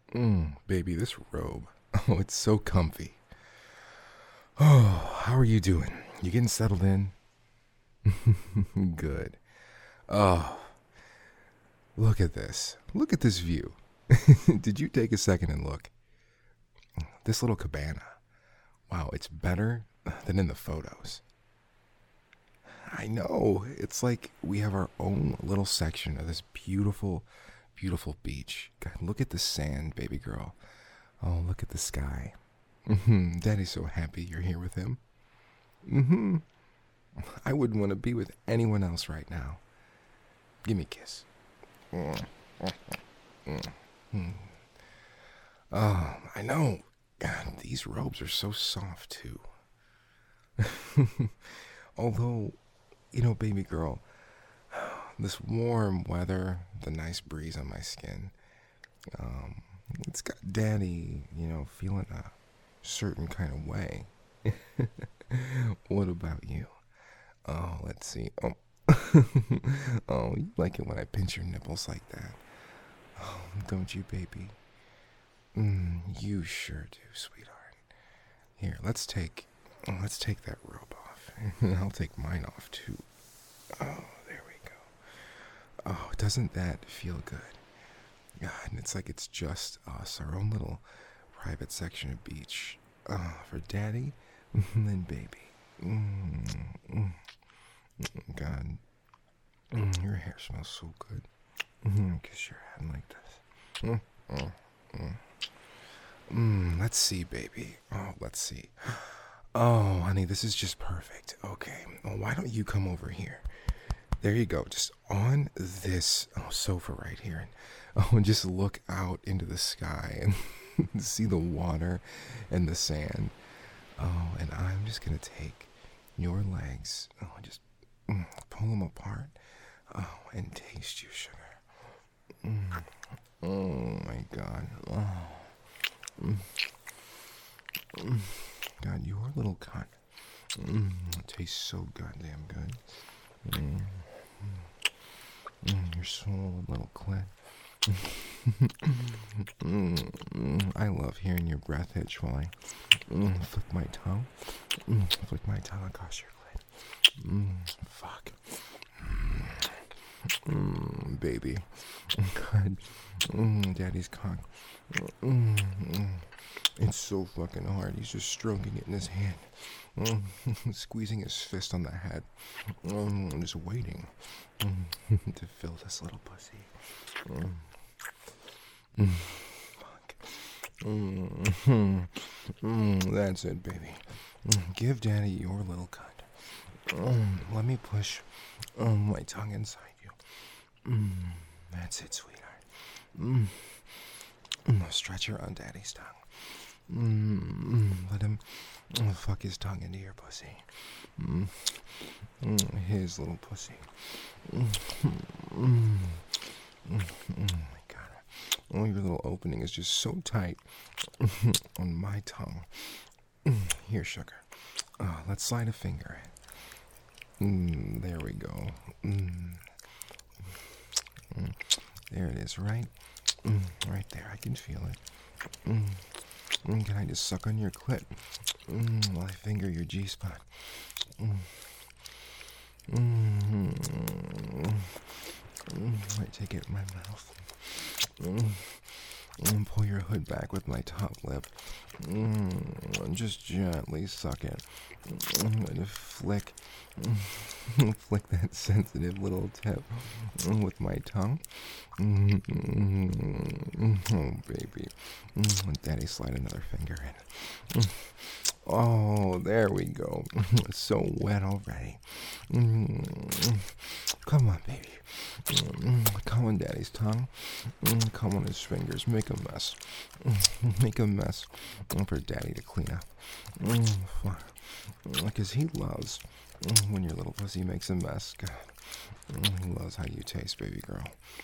Baby, this robe. Oh, it's so comfy. Oh, how are you doing? You getting settled in? Good. Oh, look at this. Look at this view. Did you take a second and look? This little cabana. Wow, it's better than in the photos. I know. It's like we have our own little section of this beautiful, beautiful beach. God, look at the sand, baby girl. Oh, look at the sky. Daddy's so happy you're here with him. Mm-hmm. I wouldn't want to be with anyone else right now. Give me a kiss. Oh, I know. God, these robes are so soft too. Although, baby girl, this warm weather, the nice breeze on my skin, it's got daddy, feeling a certain kind of way. What about you? Oh, let's see. Oh, oh, you like it when I pinch your nipples like that. Oh, don't you, baby? You sure do, sweetheart. Here, let's take that robe off. I'll take mine off too. Oh, there we go. Oh, doesn't that feel good? God, and it's like it's just us, our own little private section of beach. For daddy and baby. God, your hair smells so good. Kiss your head like this. Let's see, baby. Oh, let's see. Oh, honey, this is just perfect. Okay, well, why don't you come over here? There you go, just on this sofa right here. And just look out into the sky and see the water and the sand. Oh, and I'm just going to take your legs, just pull them apart, and taste you, sugar. Oh, my God. God, your little cunt. It tastes so goddamn good. Your swollen little clit. I love hearing your breath hitch while I flick my tongue. Flick my tongue across your clit. Fuck. Baby. God. Daddy's cock. It's so fucking hard. He's just stroking it in his hand. Squeezing his fist on the head. Just waiting to fill this little pussy. Fuck. That's it, baby. Give daddy your little cunt. Let me push my tongue inside you. That's it, sweetheart. Stretch around daddy's tongue. Let him fuck his tongue into your pussy. His little pussy. Oh my God. Oh, your little opening is just so tight on my tongue. Here, sugar. Let's slide a finger in. There we go. There it is, right? Right there. I can feel it. Can I just suck on your clit while I finger your G-spot? I take it in my mouth. Pull your hood back with my top lip. Just gently suck it. I'm going to flick that sensitive little tip with my tongue. Oh, baby. Let daddy slide another finger in. Oh, there we go. It's so wet already. Come on, baby. Come on daddy's tongue. Come on his fingers. Make a mess. Make a mess for daddy to clean up. Because he loves when your little pussy makes a mess. God, he loves how you taste, baby girl.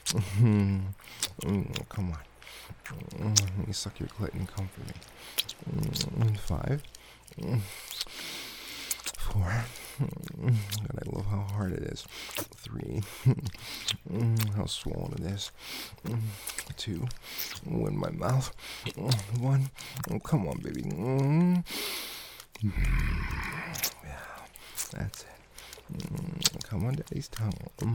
Come on. Let me suck your clit and comfort me. 5, 4, And I love how hard it is. 3. How swollen it is. 2. In my mouth. 1. Oh, come on, baby. Yeah, that's it. Come on, daddy's tongue.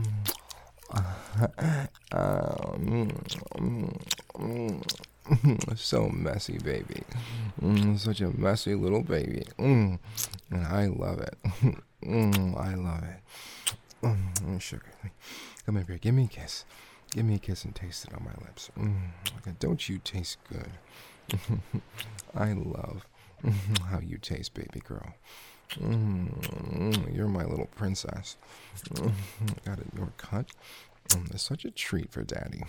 So messy, baby. Such a messy little baby. And I love it. I love it. Sugar. Come over here. Give me a kiss. Give me a kiss and taste it on my lips. Don't you taste good? I love how you taste, baby girl. You're my little princess. Got it, your cut. It's such a treat for daddy.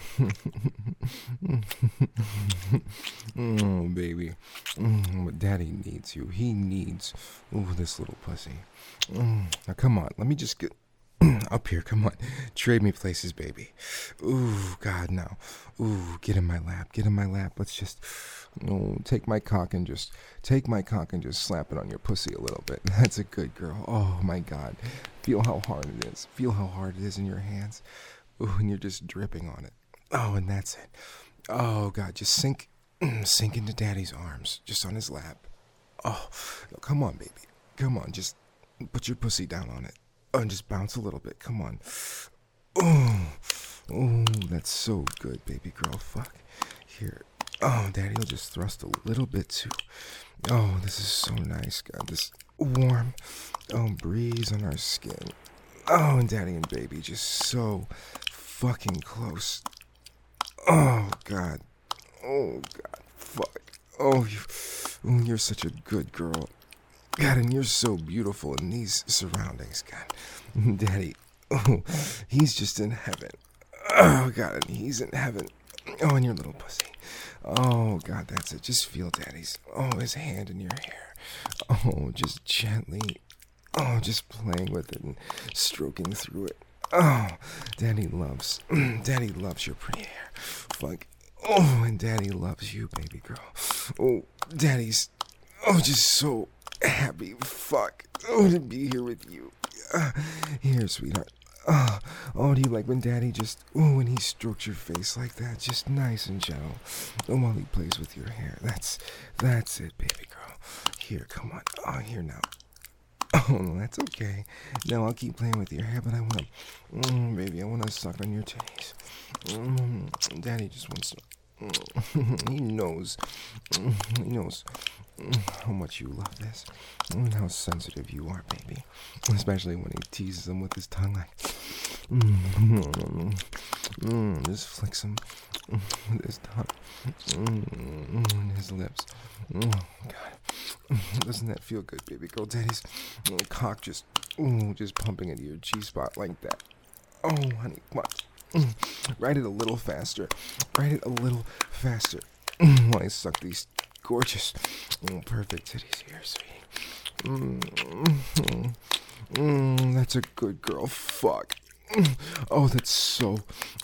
Oh, baby. But daddy needs you. He needs this little pussy. Now, come on. Let me just get up here. Come on. Trade me places, baby. Ooh, God, no. Ooh, get in my lap. Get in my lap. Let's just take my cock and just slap it on your pussy a little bit. That's a good girl. Oh, my God. Feel how hard it is. Feel how hard it is in your hands. Ooh, and you're just dripping on it. Oh, and that's it. Oh, God, just sink into daddy's arms, just on his lap. Oh, no, come on, baby. Come on, just put your pussy down on it. Oh, and just bounce a little bit. Come on. Oh, that's so good, baby girl. Fuck. Here. Oh, daddy will just thrust a little bit too. Oh, this is so nice, God. This warm breeze on our skin. Oh, and daddy and baby just so fucking close. Oh, God. Oh, God. Fuck. Oh, you're such a good girl. God, and you're so beautiful in these surroundings, God. Daddy, he's just in heaven. Oh, God, and he's in heaven. Oh, and your little pussy. Oh, God, that's it. Just feel daddy's, his hand in your hair. Oh, just gently. Oh, just playing with it and stroking through it. Oh, daddy loves your pretty hair. Fuck. Oh, and daddy loves you, baby girl. Oh, daddy's, just so happy. Fuck. Oh, to be here with you. Here, sweetheart. Do you like when daddy just, when he strokes your face like that, just nice and gentle, while he plays with your hair. That's it, baby girl. Here, come on. Oh, here now. Oh, no, that's okay. No, I'll keep playing with your hair, but I want to, baby, I want to suck on your titties. Daddy just wants to, he knows how much you love this, and how sensitive you are, baby. Especially when he teases him with his tongue like, just flicks him with his tongue, and his lips. Oh, God. Doesn't that feel good, baby girl? Daddy's cock just pumping into your G-spot like that. Oh, honey, come on. Ride it a little faster. Ride it a little faster. While I suck these gorgeous, perfect titties here, sweetie. That's a good girl. Fuck. Oh, that's so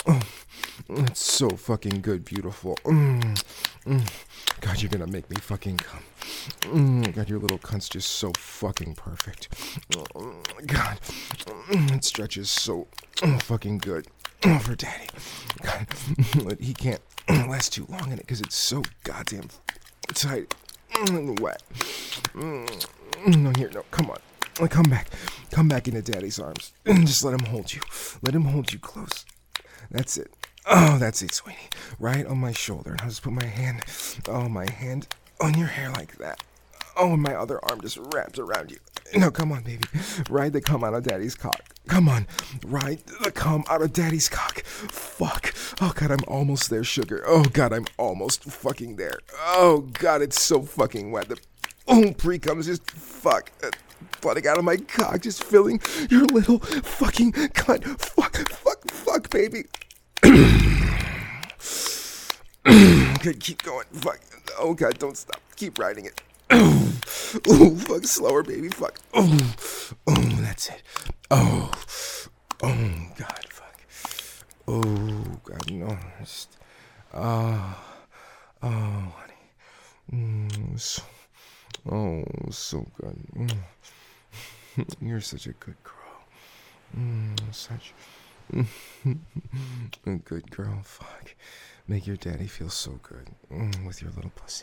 fucking good, beautiful. God, you're gonna make me fucking come. God, your little cunt's just so fucking perfect. God, it stretches so fucking good for daddy. God, he can't last too long in it because it's so goddamn tight and wet. No, here, no, come on. Come back into daddy's arms. Just let him hold you. Let him hold you close. That's it. Oh, that's it, sweetie. Right on my shoulder. And I'll just put my hand on your hair like that. Oh, and my other arm just wraps around you. No, come on, baby. Ride the cum out of daddy's cock. Come on. Ride the cum out of daddy's cock. Fuck. Oh, God, I'm almost there, sugar. Oh, God, I'm almost fucking there. Oh, God, it's so fucking wet. The pre-cum's just fuck. Flooding out of my cock, just filling your little fucking cunt. Fuck, baby. Okay, keep going. Fuck. Oh, God, don't stop. Keep riding it. Fuck, slower, baby. Fuck. That's it. God, fuck. Oh, God, no. Just, honey. So good. You're such a good girl. Such a good girl. Fuck. Make your daddy feel so good with your little pussy.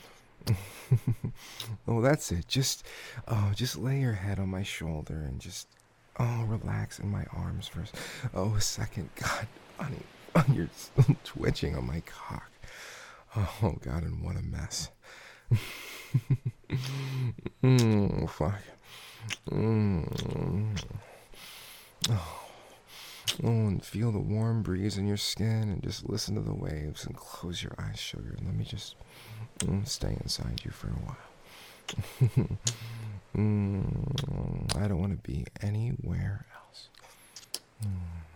Oh, that's it. Just lay your head on my shoulder and just, relax in my arms first. Oh, a second. God, honey, you're still twitching on my cock. Oh, God, and what a mess. Fuck. Oh, and feel the warm breeze in your skin and just listen to the waves and close your eyes, sugar. And let me just stay inside you for a while. I don't want to be anywhere else.